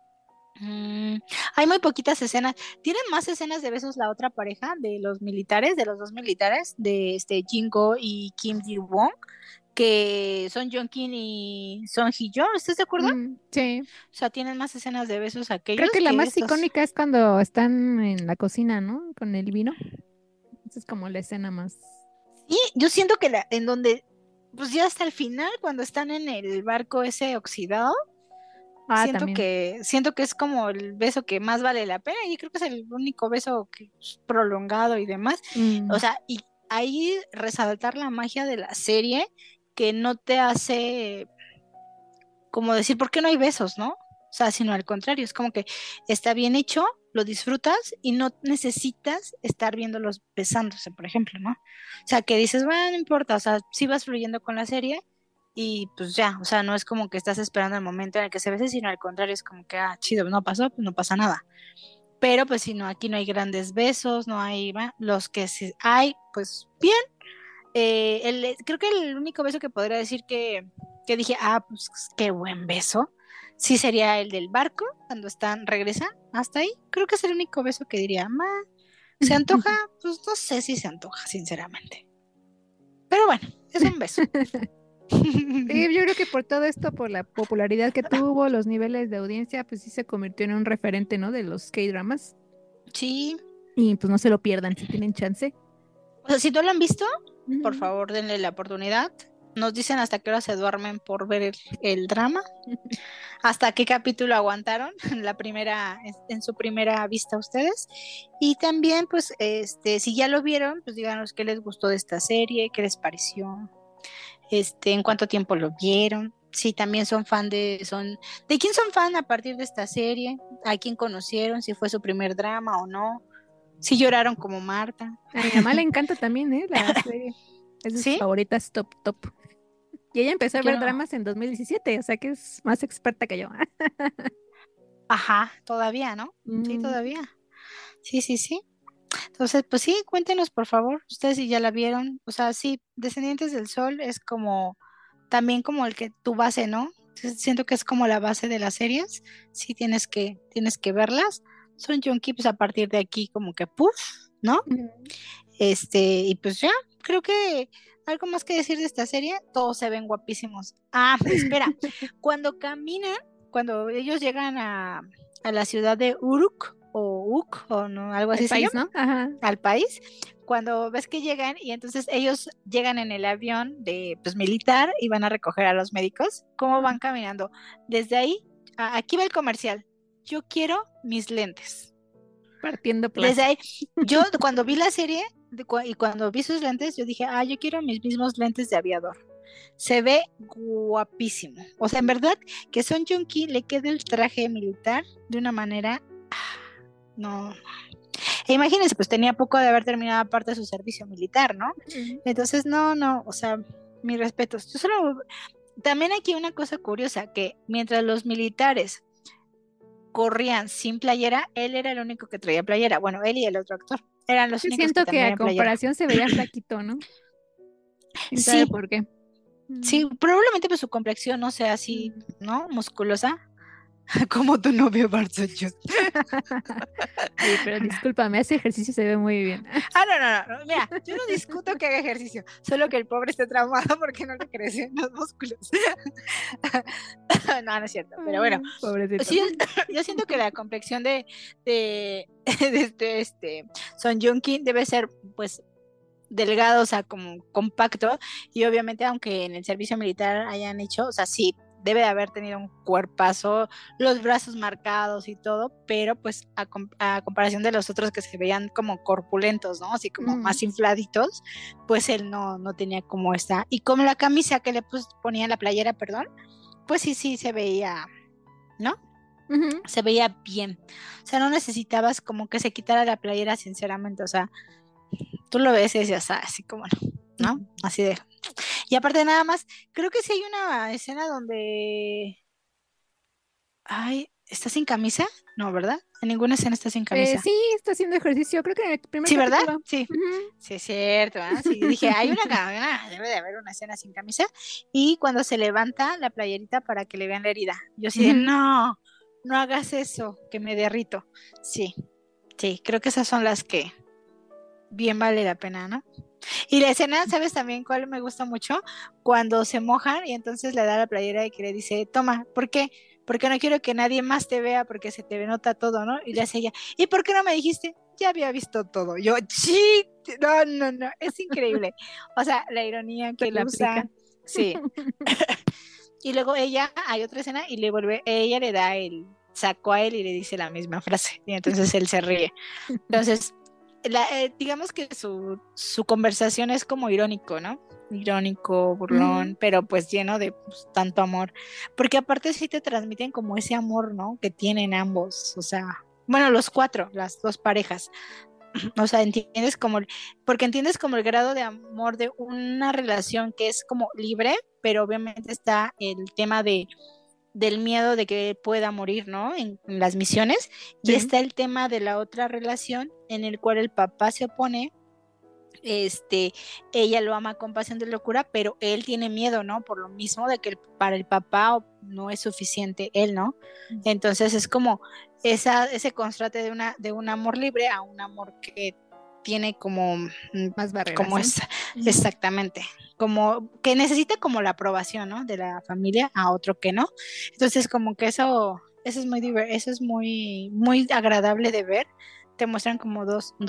Speaker 4: Hay muy poquitas escenas. Tienen más escenas de besos la otra pareja de los militares, de los dos militares, de Jingo y Kim Ji-won, que son Jong-Kim y Son Hee-yeon, ¿estás de acuerdo?
Speaker 5: Sí.
Speaker 4: O sea, tienen más escenas de besos
Speaker 5: Creo
Speaker 4: aquellos
Speaker 5: que la
Speaker 4: que
Speaker 5: más
Speaker 4: estos.
Speaker 5: icónica es cuando están en la cocina, ¿no? Con el vino. Esa es como la escena más.
Speaker 4: Y yo siento que en donde, pues ya hasta el final, cuando están en el barco ese oxidado,
Speaker 5: Ah, también.
Speaker 4: siento que es como el beso que más vale la pena y creo que es el único beso que es prolongado y demás. O
Speaker 5: Mm.
Speaker 4: sea, y ahí resaltar la magia de la serie que no te hace como decir, ¿por qué no hay besos, no? O sea, sino al contrario, es como que está bien hecho, lo disfrutas y no necesitas estar viéndolos besándose, por ejemplo, ¿no? O sea, que dices, bueno, no importa, o sea, sí vas fluyendo con la serie y pues ya, o sea, no es como que estás esperando el momento en el que se besen, sino al contrario, es como que, ah, chido, no pasó, pues no pasa nada. Pero pues si no, aquí no hay grandes besos, no hay, los que sí hay, pues bien. Creo que el único beso que podría decir que dije, ah, pues qué buen beso, sí sería el del barco, cuando regresan, hasta ahí. Creo que es el único beso que diría, ¿se antoja? Pues no sé si se antoja, sinceramente. Pero bueno, es un beso.
Speaker 5: Sí, yo creo que por todo esto, por la popularidad que tuvo, los niveles de audiencia, pues sí se convirtió en un referente, ¿no? De los K-dramas.
Speaker 4: Sí,
Speaker 5: Y pues no se lo pierdan si tienen chance.
Speaker 4: o sea, si no lo han visto, por
Speaker 5: Ujú.
Speaker 4: favor denle la oportunidad. Nos dicen hasta qué hora se duermen por ver el drama. ¿Hasta qué capítulo aguantaron en su primera vista ustedes? Y también, pues, si ya lo vieron, pues díganos qué les gustó de esta serie, qué les pareció, en cuánto tiempo lo vieron. Si también ¿de quién son fan a partir de esta serie? ¿A quién conocieron? Si fue su primer drama o no. Si lloraron como Marta.
Speaker 5: A mi mamá le encanta también, ¿eh? La serie. Es de sus
Speaker 4: ¿Sí?
Speaker 5: favoritas top, top. Y ella empezó a
Speaker 4: Yo
Speaker 5: ver
Speaker 4: no.
Speaker 5: dramas en 2017, o sea que es más experta que yo.
Speaker 4: Ajá, todavía, ¿no? Sí,
Speaker 5: Mm.
Speaker 4: todavía. Sí, sí, sí. Entonces, pues sí, cuéntenos por favor, ustedes si ya la vieron, o sea, sí, Descendientes del Sol es como también como el que tu base, ¿no? Siento que es como la base de las series, sí tienes que verlas. Son Junkie, pues a partir de aquí como que puff, ¿no?
Speaker 5: Mm.
Speaker 4: Y pues ya, creo que algo más que decir de esta serie, todos se ven guapísimos. Ah, espera, cuando caminan, cuando ellos llegan a la ciudad de Uruk o Uk o no, algo
Speaker 5: El
Speaker 4: así se
Speaker 5: país,
Speaker 4: llama,
Speaker 5: ¿no? Ajá.
Speaker 4: al país, cuando ves que llegan y entonces ellos llegan en el avión de pues militar y van a recoger a los médicos, ¿cómo van caminando? Desde ahí, aquí va el comercial. Yo quiero mis lentes.
Speaker 5: Partiendo
Speaker 4: Desde
Speaker 5: plaza.
Speaker 4: ahí, yo cuando vi la serie y cuando vi sus lentes, yo dije, yo quiero mis mismos lentes de aviador. Se ve guapísimo. O sea, en verdad que Son Joong-ki le queda el traje militar de una manera, no. E imagínense, pues tenía poco de haber terminado parte de su servicio militar, ¿no?
Speaker 5: Mm.
Speaker 4: Entonces, no, o sea, mis respetos. También aquí una cosa curiosa, que mientras los militares corrían sin playera, él era el único que traía playera. Bueno, él y el otro actor eran los
Speaker 5: Yo
Speaker 4: únicos que
Speaker 5: siento que a
Speaker 4: traían playera.
Speaker 5: comparación se veía flaquito, ¿no? ¿Quién sabe
Speaker 4: Sí,
Speaker 5: por qué?
Speaker 4: Sí, probablemente pues su complexión no sea así, ¿no? Musculosa, como tu novio Bart Simpson.
Speaker 5: Oye, pero discúlpame, ese ejercicio se ve muy bien.
Speaker 4: No, mira, yo no discuto que haga ejercicio, solo que el pobre esté traumado porque no le crecen los músculos. No es cierto, pero bueno,
Speaker 5: Pobrecito.
Speaker 4: sí, yo siento que la complexión de Son Joong-ki debe ser, pues, delgado, o sea, como compacto, y obviamente aunque en el servicio militar hayan hecho, o sea, sí, debe de haber tenido un cuerpazo, los brazos marcados y todo, pero pues a comparación de los otros que se veían como corpulentos, ¿no? Así como más infladitos, pues él no tenía como esta, y como la camisa que le ponía en la playera, perdón, pues sí se veía, ¿no?
Speaker 5: Ujú.
Speaker 4: Se veía bien, o sea, no necesitabas como que se quitara la playera, sinceramente, o sea, tú lo ves y decías, así como no, ¿no? Así de. Y aparte nada más, creo que sí hay una escena donde, ay, ¿está sin camisa? No, ¿verdad? En ninguna escena está sin camisa.
Speaker 5: Sí, está haciendo ejercicio, creo que en el primer
Speaker 4: Sí, ¿verdad?
Speaker 5: capítulo.
Speaker 4: Sí,
Speaker 5: Ujú.
Speaker 4: sí es cierto, ¿ah? Sí, dije, hay debe de haber una escena sin camisa. Y cuando se levanta la playerita para que le vean la herida, yo sí de,
Speaker 5: Ujú.
Speaker 4: no hagas eso, que me derrito. Sí, sí, creo que esas son las que bien vale la pena, ¿no? Y la escena, ¿sabes también cuál me gusta mucho? Cuando se mojan y entonces le da la playera y que le dice, toma, ¿por qué? Porque no quiero que nadie más te vea porque se te nota todo, ¿no? Y le hace ella, ¿y por qué no me dijiste? Ya había visto todo. Yo, sí, no, es increíble. O sea, la ironía
Speaker 5: Se
Speaker 4: que él
Speaker 5: la
Speaker 4: usa,
Speaker 5: aplica.
Speaker 4: sí. Y luego ella, hay otra escena y ella le da el saco a él y le dice la misma frase. Y entonces él se ríe. Entonces, digamos que su conversación es como irónico, ¿no? Irónico, burlón,
Speaker 5: Ujú.
Speaker 4: pero pues lleno de pues, tanto amor. Porque aparte sí te transmiten como ese amor, ¿no? Que tienen ambos, o sea, bueno, los cuatro, las dos parejas. O sea, porque entiendes como el grado de amor de una relación que es como libre, pero obviamente está el tema del miedo de que pueda morir, ¿no? En las misiones. Y
Speaker 5: Sí.
Speaker 4: está el tema de la otra relación en el cual el papá se opone, este, ella lo ama con pasión de locura, pero él tiene miedo, ¿no? Por lo mismo de que para el papá no es suficiente él, ¿no? Entonces es como ese contraste de un amor libre a un amor que tiene
Speaker 5: Más barreras,
Speaker 4: como
Speaker 5: ¿sí?
Speaker 4: es
Speaker 5: Ujú.
Speaker 4: exactamente, como que necesita como la aprobación, ¿no? De la familia a otro que no. Entonces como que eso es eso es muy agradable de ver. Te muestran como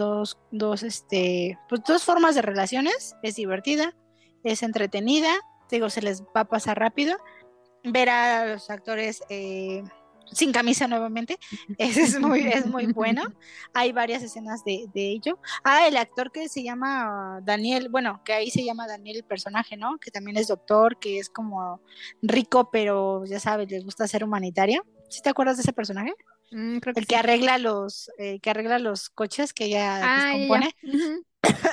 Speaker 4: pues dos formas de relaciones. Es divertida, es entretenida, digo, se les va a pasar rápido. Ver a los actores sin camisa nuevamente, es muy bueno. Hay varias escenas de ello. Ah, el actor que se llama Daniel, bueno, que ahí se llama Daniel el personaje, ¿no? Que también es doctor, que es como rico, pero ya sabes, les gusta ser humanitario. ¿Sí te acuerdas de ese personaje?
Speaker 5: Creo que
Speaker 4: El
Speaker 5: sí.
Speaker 4: que arregla los coches que ella
Speaker 5: Ah, ya, ya.
Speaker 4: descompone.
Speaker 5: Ujú.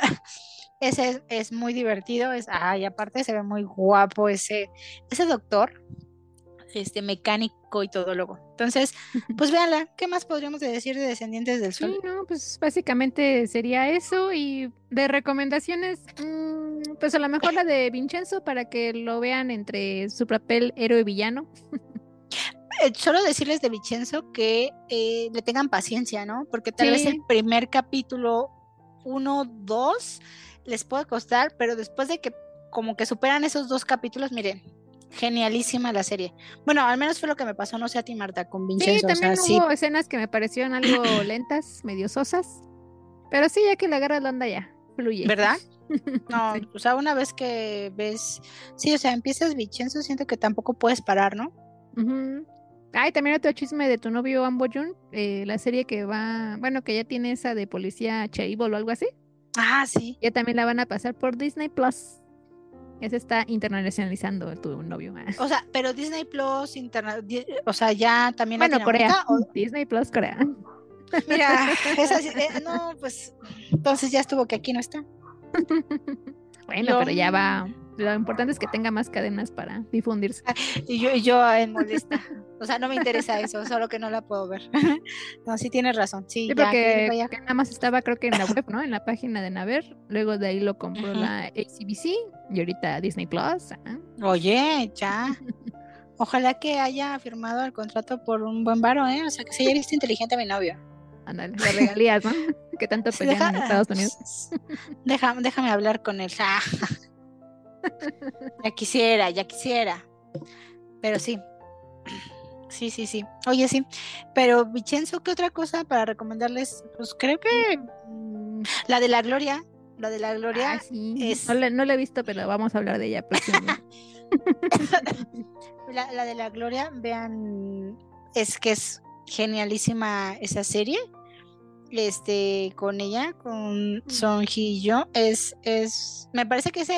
Speaker 4: Ese es muy divertido, y aparte se ve muy guapo ese doctor, mecánico y todólogo. Entonces, pues véanla, ¿qué más podríamos decir de Descendientes del Sol?
Speaker 5: Sí, no, pues básicamente sería eso y de recomendaciones, pues a lo mejor la de Vincenzo para que lo vean entre su papel héroe villano.
Speaker 4: Solo decirles de Vincenzo que le tengan paciencia, ¿no? Porque tal vez el
Speaker 5: Sí,
Speaker 4: primer capítulo, uno, dos, les puede costar, pero después de que como que superan esos dos capítulos, miren, genialísima la serie. Bueno, al menos fue lo que me pasó, no sé a ti, Marta, con
Speaker 5: sí,
Speaker 4: Vincenzo, o sea,
Speaker 5: también
Speaker 4: sí,
Speaker 5: hubo escenas que me parecieron algo lentas, medio sosas, pero sí, ya que le agarras la onda ya, fluye.
Speaker 4: ¿verdad? No,
Speaker 5: Sí.
Speaker 4: o sea, una vez que ves, sí, o sea, empiezas Vincenzo, siento que tampoco puedes parar, ¿no?
Speaker 5: Ujú. Ay, también otro chisme de tu novio Ambo Jun, la serie que va, bueno, que ya tiene esa de policía Cheribol o algo así,
Speaker 4: Ah, sí.
Speaker 5: ya también la van a pasar por Disney Plus. Ya se está internacionalizando tu novio.
Speaker 4: O sea, pero Disney Plus, o sea, ya también
Speaker 5: Bueno, Corea.
Speaker 4: Latinoamérica, o,
Speaker 5: Disney Plus Corea.
Speaker 4: mira, no, pues, entonces ya estuvo que aquí no está.
Speaker 5: Bueno,
Speaker 4: Yo,
Speaker 5: pero ya va. Lo importante es que tenga más cadenas para difundirse.
Speaker 4: y yo en molesta. O sea, no me interesa eso, solo que no la puedo ver. No, sí tienes razón, sí,
Speaker 5: Sí,
Speaker 4: ya que
Speaker 5: porque
Speaker 4: vaya.
Speaker 5: que nada más estaba, creo que en la web, ¿no? En la página de Naver. Luego de ahí lo compró
Speaker 4: Ujú.
Speaker 5: la ACBC y ahorita Disney Plus. Ajá.
Speaker 4: Oye, ya. Ojalá que haya firmado el contrato por un buen varo, ¿eh? O sea, que se haya visto inteligente a mi novio.
Speaker 5: Ándale, las regalías, ¿no? Que tanto
Speaker 4: Sí,
Speaker 5: pelean en Estados Unidos.
Speaker 4: déjame hablar con él. Ah, ya quisiera. Pero sí, sí. Oye, sí. Pero, Vicenzo, ¿qué otra cosa para recomendarles? Pues creo que la de la Gloria. La de la
Speaker 5: Ah,
Speaker 4: Gloria
Speaker 5: sí.
Speaker 4: es.
Speaker 5: No la he visto, pero vamos a hablar de ella próximamente.
Speaker 4: La de la Gloria, vean, es que es genialísima esa serie. Con ella, con Song Hye-kyo, me parece que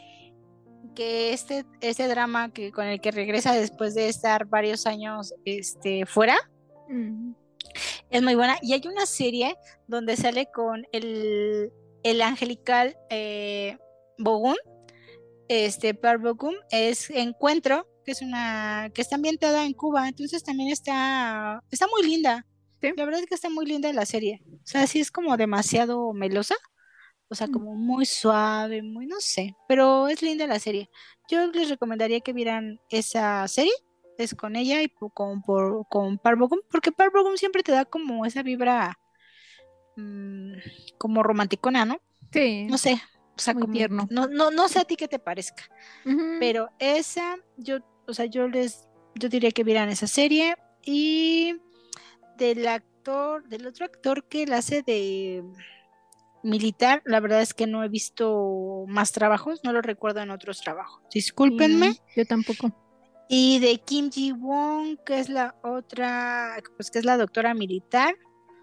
Speaker 4: este drama que con el que regresa después de estar varios años fuera,
Speaker 5: Mm.
Speaker 4: es muy buena. Y hay una serie donde sale con el angelical Bogum, Park Bogum, es Encuentro, que está ambientada en Cuba, entonces también está muy linda.
Speaker 5: Sí.
Speaker 4: La verdad es que está muy linda la serie. O sea, sí es como demasiado melosa, o sea, como muy suave, muy no sé, pero es linda la serie. Yo les recomendaría que vieran esa serie, es con ella y con Park Bo Gum, porque Park Bo Gum siempre te da como esa vibra mm, como romanticona, ¿no?
Speaker 5: Sí,
Speaker 4: No sé, o sea,
Speaker 5: muy
Speaker 4: como
Speaker 5: tierno.
Speaker 4: no sé a ti qué te parezca,
Speaker 5: Ujú.
Speaker 4: pero o sea, yo diría que vieran esa serie. Y del otro actor que la hace de militar, la verdad es que no he visto más trabajos, no lo recuerdo en otros trabajos.
Speaker 5: Sí,
Speaker 4: Discúlpenme.
Speaker 5: no, yo tampoco.
Speaker 4: Y de Kim Ji-won, que es la otra, pues que es la doctora militar,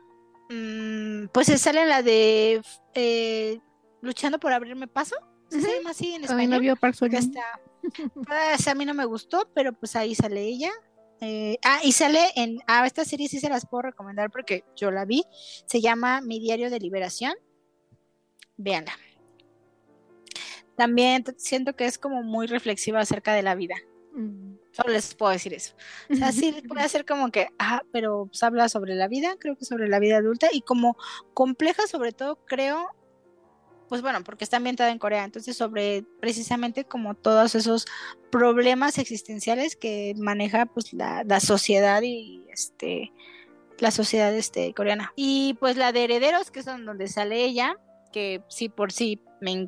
Speaker 4: pues se sale la de Luchando por abrirme paso, ¿sí
Speaker 5: Ujú.
Speaker 4: se llama así en
Speaker 5: Con mi
Speaker 4: español?
Speaker 5: novio Park
Speaker 4: Que
Speaker 5: Seo-joon.
Speaker 4: está, pues a mí no me gustó, pero pues ahí sale ella. Y sale esta serie sí se las puedo recomendar porque yo la vi, se llama Mi Diario de Liberación, véanla. También siento que es como muy reflexiva acerca de la vida.
Speaker 5: Mm.
Speaker 4: Solo les puedo decir eso. O sea, sí puede ser como que, pero pues habla sobre la vida, creo que sobre la vida adulta y como compleja sobre todo, creo, pues bueno, porque está ambientada en Corea, entonces sobre precisamente como todos esos problemas existenciales que maneja pues la sociedad y la sociedad coreana. Y pues la de Herederos, que es donde sale ella, que sí por sí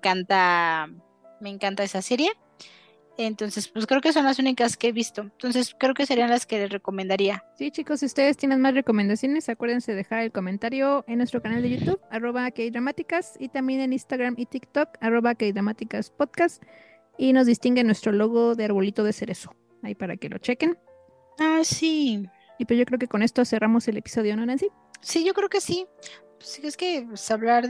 Speaker 4: me encanta esa serie. Entonces, pues creo que son las únicas que he visto. Entonces, creo que serían las que les recomendaría.
Speaker 5: Sí, chicos, si ustedes tienen más recomendaciones, acuérdense de dejar el comentario en nuestro canal de YouTube, @kdramáticas, y también en Instagram y TikTok, @kdramáticaspodcast, y nos distingue nuestro logo de arbolito de cerezo, ahí para que lo chequen.
Speaker 4: Sí.
Speaker 5: Y pues yo creo que con esto cerramos el episodio, ¿no, Nancy?
Speaker 4: Sí, yo creo que sí. Pues sí, es que pues, hablar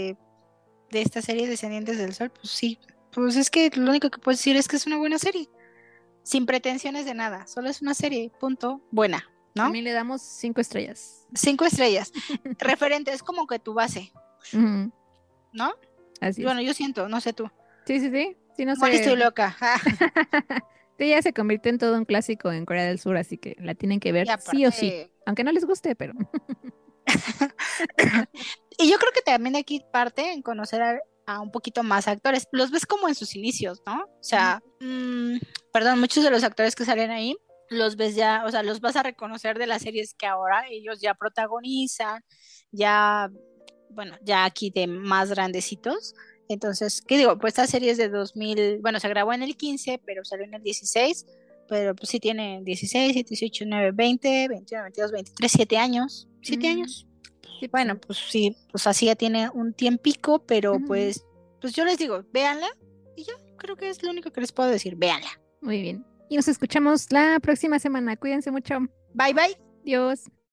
Speaker 4: de esta serie Descendientes del Sol, pues sí. Pues es que lo único que puedo decir es que es una buena serie. Sin pretensiones de nada. Solo es una serie, punto. Buena, ¿no?
Speaker 5: También le damos 5 estrellas.
Speaker 4: 5 estrellas. Referente, es como que tu base,
Speaker 5: Ujú,
Speaker 4: ¿no?
Speaker 5: así es.
Speaker 4: Bueno, yo siento, no sé tú.
Speaker 5: Sí, sí, sí. Sí, no
Speaker 4: Igual estoy
Speaker 5: sé.
Speaker 4: loca.
Speaker 5: Sí, ya se convirtió en todo un clásico en Corea del Sur, así que la tienen que ver
Speaker 4: Y
Speaker 5: sí o sí.
Speaker 4: aparte,
Speaker 5: Aunque no les guste, pero.
Speaker 4: y yo creo que también de aquí parte en conocer a un poquito más actores. Los ves como en sus inicios, ¿no? O sea, perdón, muchos de los actores que salen ahí los ves ya, o sea, los vas a reconocer de las series que ahora ellos ya protagonizan, ya, bueno, ya aquí de más grandecitos. Entonces, ¿qué digo? Pues esta serie es de 2000, bueno, se grabó en el 15, pero salió en el 16, pero pues sí tiene 16, 18, 19, 20, 21, 22, 23, 7 años, 7
Speaker 5: Mm,
Speaker 4: años.
Speaker 5: sí, pues
Speaker 4: Bueno,
Speaker 5: sí.
Speaker 4: pues sí, pues así ya tiene un tiempico, pero
Speaker 5: Ujú,
Speaker 4: pues yo les digo, véanla y ya, creo que es lo único que les puedo decir, véanla.
Speaker 5: muy bien. Y nos escuchamos la próxima semana. Cuídense mucho.
Speaker 4: Bye bye.
Speaker 5: Adiós.